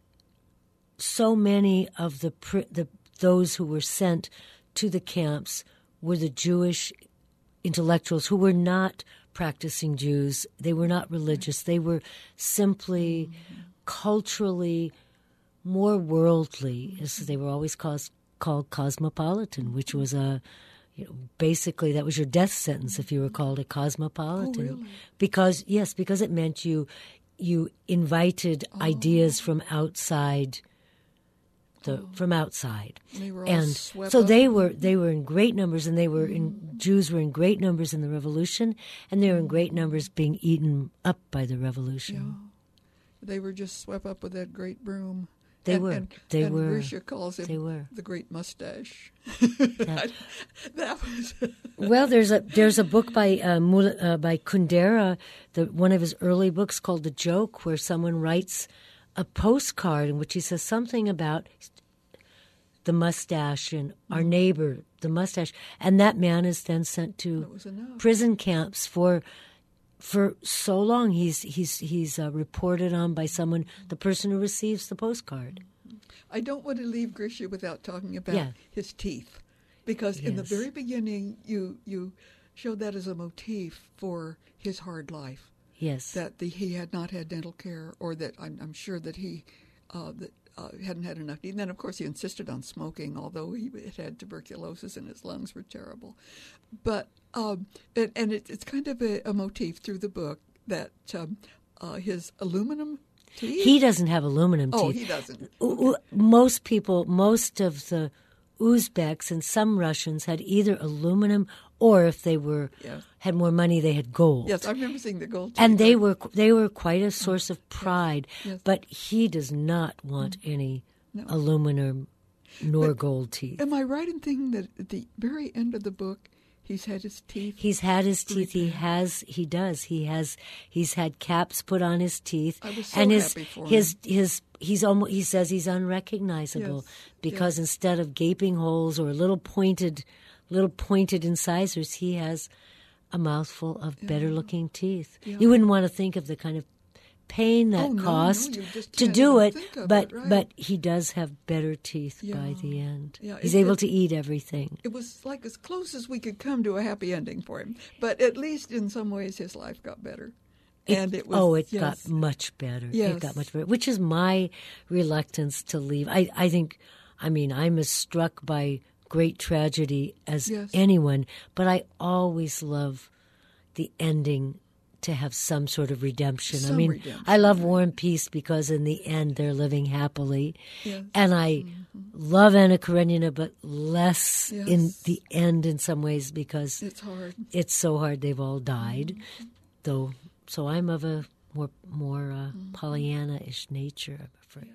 So many of the the those who were sent to the camps were the Jewish intellectuals who were not practicing Jews. They were not religious. They were simply mm-hmm. culturally more worldly, as they were always called. called cosmopolitan, which was a, you know, basically that was your death sentence if you were called a cosmopolitan. Oh, really? Because yes, because it meant you you invited oh. ideas from outside the oh. from outside. They were all and swept so up. they were they were in great numbers, and they were in Jews were in great numbers in the revolution, and they were in great numbers being eaten up by the revolution. Yeah. They were just swept up with that great broom. They and, were. And, they and were. Grisha calls him they were. the Great Mustache. That, that was. Well, there's a there's a book by uh, Mul, uh, by Kundera, the one of his early books called The Joke, where someone writes a postcard in which he says something about the mustache and mm-hmm. our neighbor, the mustache, and that man is then sent to prison camps for. For so long, he's he's he's uh, reported on by someone, the person who receives the postcard. I don't want to leave Grisha without talking about yeah. his teeth, because yes. in the very beginning, you you showed that as a motif for his hard life. Yes, that the, he had not had dental care, or that I'm, I'm sure that he uh, that uh, hadn't had enough to eat. And then, of course, he insisted on smoking, although he had tuberculosis and his lungs were terrible. But um, and, and it, it's kind of a, a motif through the book that um, uh, his aluminum teeth. He doesn't have aluminum teeth. Oh, he doesn't. Okay. Most people, most of the Uzbeks and some Russians had either aluminum or, if they were yes. had more money, they had gold. Yes, I remember seeing the gold teeth. And they were they were quite a source of pride. Yes. Yes. But he does not want any no. aluminum nor but gold teeth. Am I right in thinking that at the very end of the book, he's had his teeth? He's had his teeth. He has. He does. He has. He's had caps put on his teeth. I was so and his, happy for his, him. His. He's almost. He says he's unrecognizable Yes. because yes. instead of gaping holes or little pointed, little pointed incisors, he has a mouthful of yeah. better-looking teeth. Yeah. You wouldn't want to think of the kind of pain that oh, no, cost no, you just to can't do even it, think of but it, right. but he does have better teeth Yeah. by the end. Yeah, He's it- able it- to eat everything. It was like as close as we could come to a happy ending for him. But at least in some ways his life got better. It- and it was oh, it yes. got much better. Yes. It got much better, which is my reluctance to leave. I, I think, I mean, I'm as struck by great tragedy as Yes. anyone, but I always love the ending to have some sort of redemption. Some I mean, redemption, I love right. War and Peace because in the end they're living happily. Yes. And I love Anna Karenina, but less Yes. in the end in some ways because It's hard. it's so hard they've all died. Though, so I'm of a more more uh, Pollyanna-ish nature, I'm afraid.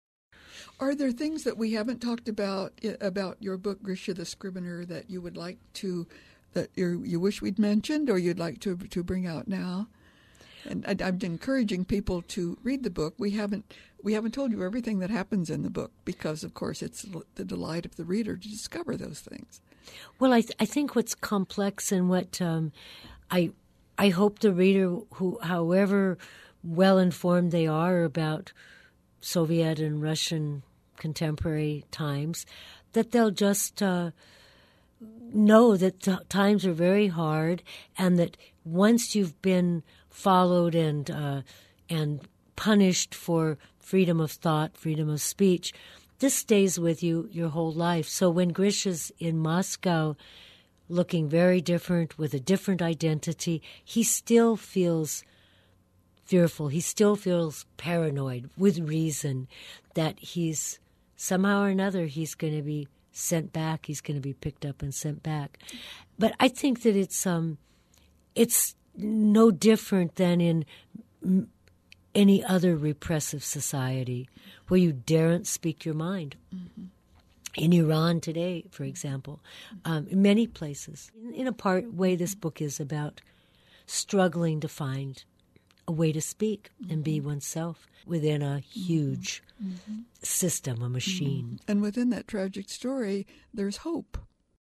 Are there things that we haven't talked about i- about your book, Grisha the Scrivener, that you would like to, that you you wish we'd mentioned, or you'd like to to bring out now? And I, I'm encouraging people to read the book. We haven't we haven't told you everything that happens in the book because, of course, it's the delight of the reader to discover those things. Well, I th- I think what's complex and what um, I I hope the reader, who however well informed they are about Soviet and Russian contemporary times, that they'll just uh, know that t- times are very hard, and that once you've been followed and uh, and punished for freedom of thought, freedom of speech, this stays with you your whole life. So when Grisha's in Moscow, looking very different with a different identity, he still feels fearful. He still feels paranoid, with reason, that he's somehow or another he's going to be sent back. He's going to be picked up and sent back. But I think that it's um, it's no different than in m- any other repressive society where you daren't speak your mind. Mm-hmm. In Iran today, for example, um, in many places, in, in a part way, this book is about struggling to find a way to speak mm-hmm. and be oneself within a huge mm-hmm. system, a machine. Mm-hmm. And within that tragic story, there's hope.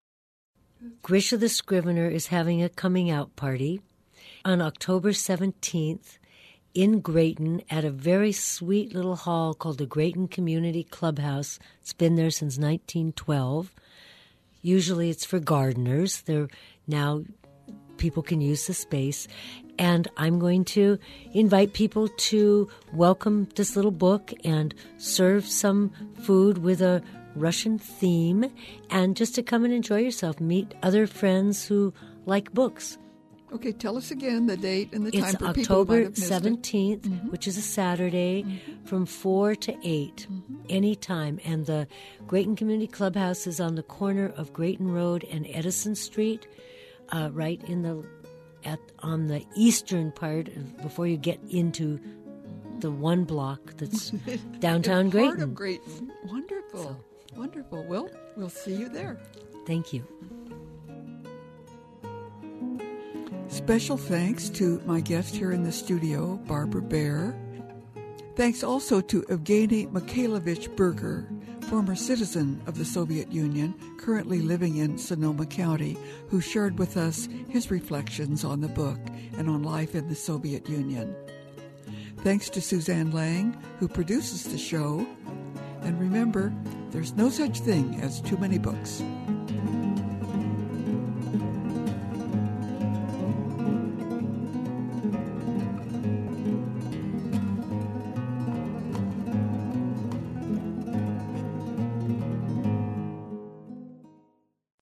Grisha the Scrivener is having a coming out party on October seventeenth in Grayton at a very sweet little hall called the Grayton Community Clubhouse. It's been there since nineteen twelve. Usually it's for gardeners. They're now people can use the space. And I'm going to invite people to welcome this little book and serve some food with a Russian theme, and just to come and enjoy yourself, meet other friends who like books. Okay, tell us again the date and the time It's for people who might October have missed seventeenth, it. Mm-hmm. which is a Saturday, mm-hmm. from four to eight, mm-hmm. anytime. And the Grayton Community Clubhouse is on the corner of Grayton Road and Edison Street, uh, right in the at on the eastern part of, before you get into the one block that's downtown In Grayton. Heart of Grayton. Wonderful, So. wonderful. Well, we'll see you there. Thank you. Special thanks to my guest here in the studio, Barbara Baer. Thanks also to Evgeny Mikhailovich Berger, former citizen of the Soviet Union, currently living in Sonoma County, who shared with us his reflections on the book and on life in the Soviet Union. Thanks to Suzanne Lang, who produces the show. And remember, there's no such thing as too many books.